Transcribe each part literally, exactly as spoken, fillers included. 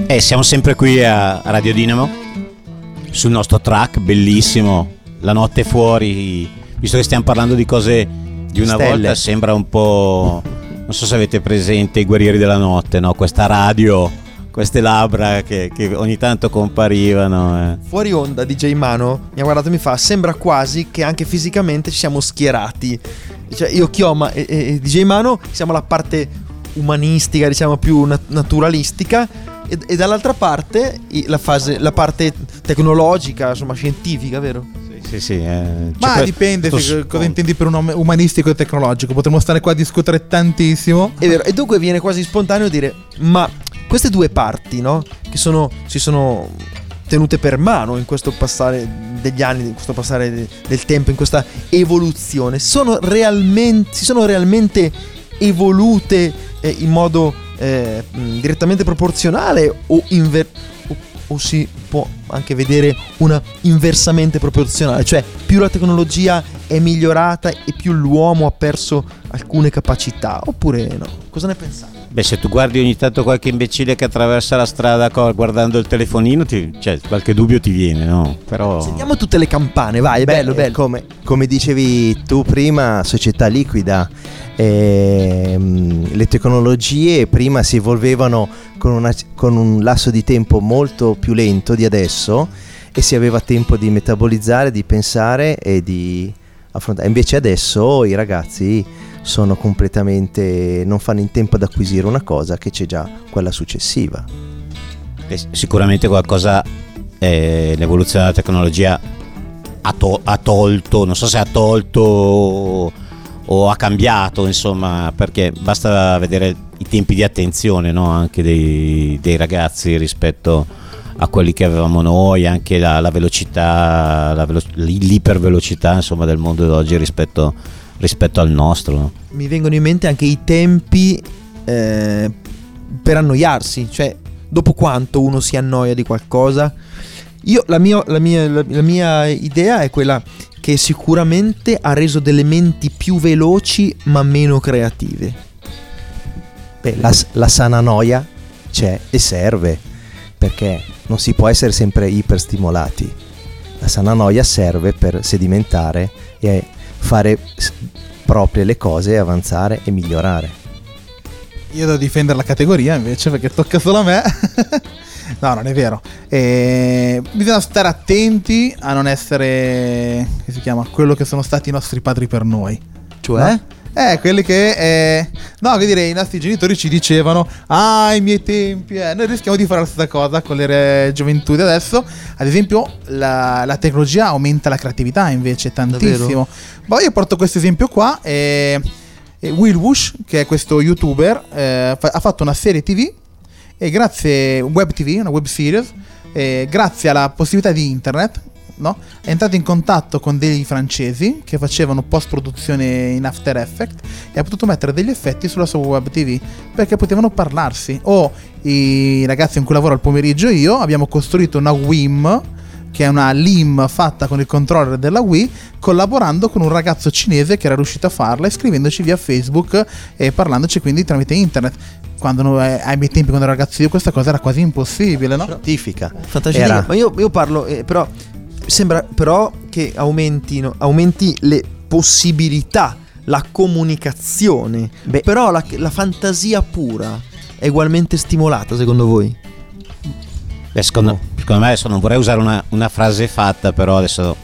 E siamo sempre qui a Radio Dinamo sul nostro track bellissimo, La notte fuori. Visto che stiamo parlando di cose di una Stelle. volta, sembra un po', non so se avete presente i Guerrieri della Notte, no? Questa radio, queste labbra che, che ogni tanto comparivano. Eh. Fuori onda D J Mano mi ha guardato e mi fa: sembra quasi che anche fisicamente ci siamo schierati. Cioè io, Chioma e, e, e D J Mano siamo la parte umanistica, diciamo più nat- naturalistica, e, e dall'altra parte i- la fase, la parte tecnologica, insomma scientifica, vero? Sì, sì. Eh, Ma que- dipende questo se- cosa scontro. intendi per un um- umanistico e tecnologico. Potremmo stare qua a discutere tantissimo. È vero, e dunque viene quasi spontaneo dire: ma queste due parti, no? Che sono, si sono tenute per mano in questo passare degli anni, in questo passare de- del tempo, in questa evoluzione, sono realmente, si sono realmente evolute eh, in modo eh, mh, direttamente proporzionale o, inver- o, o si può anche vedere una inversamente proporzionale, cioè più la tecnologia è migliorata e più l'uomo ha perso alcune capacità, oppure no? Cosa ne pensate? Beh, se tu guardi ogni tanto qualche imbecille che attraversa la strada co- guardando il telefonino, ti, cioè, qualche dubbio ti viene, no? Però Sentiamo tutte le campane, vai, è Beh, bello, eh, bello. Come, come dicevi tu prima, società liquida, ehm, le tecnologie prima si evolvevano con, una- con un lasso di tempo molto più lento di adesso e si aveva tempo di metabolizzare, di pensare e di affrontare. Invece adesso i ragazzi sono completamente, non fanno in tempo ad acquisire una cosa che c'è già quella successiva. eh, sicuramente qualcosa, eh, l'evoluzione della tecnologia ha, to- ha tolto, non so se ha tolto o, o ha cambiato, insomma, perché basta vedere i tempi di attenzione, no? Anche dei, dei ragazzi rispetto a quelli che avevamo noi, anche la, la velocità, la velo- l'ipervelocità, insomma, del mondo d'oggi rispetto, rispetto al nostro, no? Mi vengono in mente anche i tempi eh, per annoiarsi, cioè dopo quanto uno si annoia di qualcosa. Io la mia, la mia, la, la mia idea è quella che sicuramente ha reso delle menti più veloci ma meno creative. Beh, la, la sana noia c'è e serve, perché non si può essere sempre iperstimolati. La sana noia serve per sedimentare e fare s- proprie le cose, avanzare e migliorare. Io devo difendere la categoria invece perché tocca solo a me. No, non è vero. Eh, bisogna stare attenti a non essere, che si chiama, quello che sono stati i nostri padri per noi. Cioè? No? Eh, quelli che eh, no, che dire, i nostri genitori ci dicevano: ah, i miei tempi, eh. Noi rischiamo di fare la stessa cosa con le re- gioventù di adesso. Ad esempio la, la tecnologia aumenta la creatività invece tantissimo. Ma io porto questo esempio qua e, e Will Wush, che è questo youtuber, eh, fa- ha fatto una serie tv, e grazie, web tv, una web series, e grazie alla possibilità di internet, no? È entrato in contatto con dei francesi che facevano post produzione in After Effects e ha potuto mettere degli effetti sulla sua web tv perché potevano parlarsi. O i ragazzi in cui lavoro al pomeriggio io abbiamo costruito una Wim, che è una Lim fatta con il controller della Wii, collaborando con un ragazzo cinese che era riuscito a farla e scrivendoci via Facebook e parlandoci quindi tramite internet. Quando noi, ai miei tempi, quando ero ragazzo io, questa cosa era quasi impossibile, no? Scientifica. Fantascientifica. Era- Ma io, io parlo, eh, però sembra però che aumentino, aumenti le possibilità, la comunicazione. Beh. Però la, la fantasia pura è ugualmente stimolata, secondo voi? Beh, secondo, secondo me adesso non vorrei usare una, una frase fatta, però adesso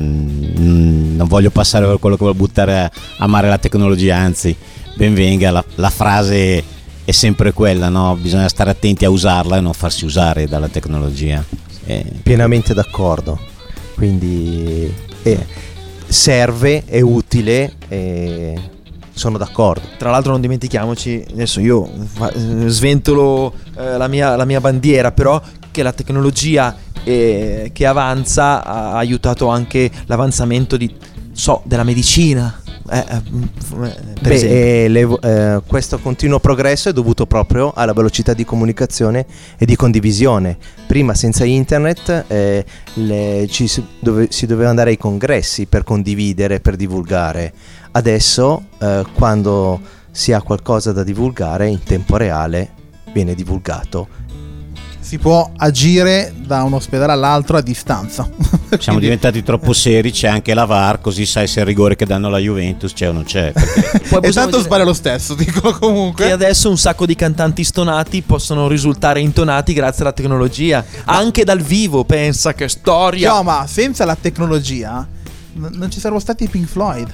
mm, non voglio passare per quello che vuole buttare a, a mare la tecnologia, anzi ben venga, la, la frase è sempre quella, no? Bisogna stare attenti a usarla e non farsi usare dalla tecnologia. Eh, Pienamente d'accordo. Quindi eh, serve, è utile, e sono d'accordo. Tra l'altro non dimentichiamoci, adesso io fa- eh, sventolo eh, la, mia, la mia bandiera, però che la tecnologia eh, che avanza ha aiutato anche l'avanzamento di, so, della medicina. Eh, eh, per Beh, esempio. eh, le- eh, questo continuo progresso è dovuto proprio alla velocità di comunicazione e di condivisione. Prima, senza internet, eh, le- ci si, dove, si doveva andare ai congressi per condividere, per divulgare. Adesso, eh, quando si ha qualcosa da divulgare, in tempo reale viene divulgato si può agire da un ospedale all'altro a distanza. Siamo Quindi- diventati troppo seri, c'è anche la V A R, così sai se il rigore che danno alla Juventus c'è o non c'è. perché- Poi E possiamo tanto dire sbaglia lo stesso, dico che comunque. adesso un sacco di cantanti stonati possono risultare intonati grazie alla tecnologia. Anche dal vivo, pensa che storia. No, ma senza la tecnologia n- non ci sarebbero stati i Pink Floyd,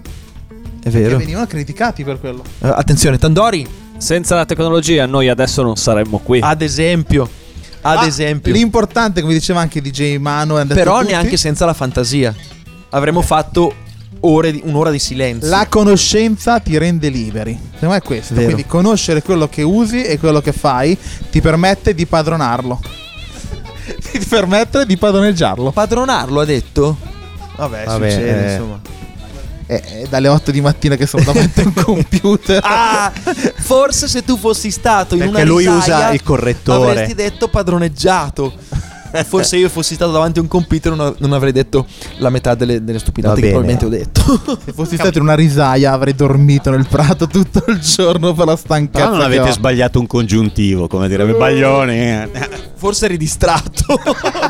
È che vero. venivano criticati per quello. Eh, attenzione, Tandori, Senza la tecnologia noi adesso non saremmo qui. ad esempio. Ad Ah, esempio. l'importante, come diceva anche D J Mano, hanno detto Però tutti, neanche senza la fantasia. Avremmo fatto ore di- un'ora di silenzio. la conoscenza ti rende liberi. Secondo me è questo. Vero. Quindi conoscere quello che usi e quello che fai ti permette di padronarlo. Ti permette di padroneggiarlo. Padronarlo, ha detto? Vabbè, Vabbè, succede, eh. insomma. È, è dalle otto di mattina che sono davanti a un computer. Ah, forse se tu fossi stato in Perché una lui risaia, usa il correttore. avresti detto padroneggiato. Forse io fossi stato davanti a un computer non, non avrei detto la metà delle, delle stupidate Va che bene. probabilmente ho detto. Se fossi stato in una risaia avrei dormito nel prato tutto il giorno per la stanchezza. Però non che avete ho. sbagliato un congiuntivo, come direbbe Baglioni. Forse eri distratto.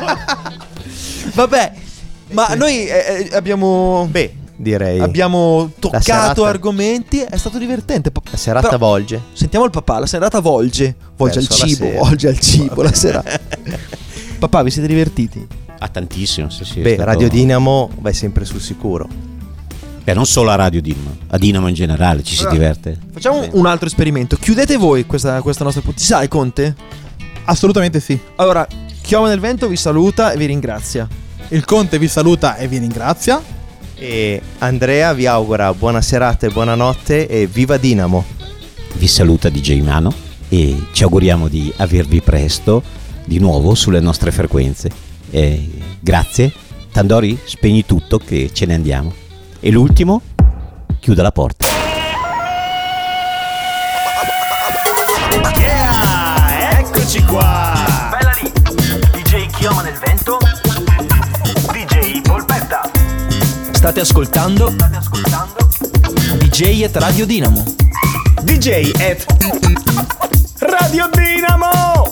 Vabbè, ma noi eh, eh, abbiamo Beh, direi. abbiamo toccato serata- argomenti, è stato divertente. La serata Però- volge. Sentiamo il papà, la serata volge. Volge al Verso la cibo, sera. volge al cibo la sera. Papà, vi siete divertiti? Ah, tantissimo, sì, sì. è Beh, stato- Radio Dinamo vai sempre sul sicuro. Beh, non solo a Radio Dinamo, a Dinamo in generale ci si Allora, diverte. Facciamo un altro esperimento. Chiudete voi questa, questa nostra puntata. Sai, Conte? Assolutamente sì. Allora, Chioma del Vento vi saluta e vi ringrazia. Il Conte vi saluta e vi ringrazia. E Andrea vi augura buona serata e buonanotte e viva Dinamo. Vi saluta D J Mano e ci auguriamo di avervi presto di nuovo sulle nostre frequenze. Eh, grazie. Tandori, spegni tutto che ce ne andiamo. E l'ultimo, chiuda la porta. Yeah, eccoci qua. Bella lì. D J Chioma nel Vento. D J Polpetta. State ascoltando State ascoltando D J at Radio Dinamo. D J at Radio Dinamo.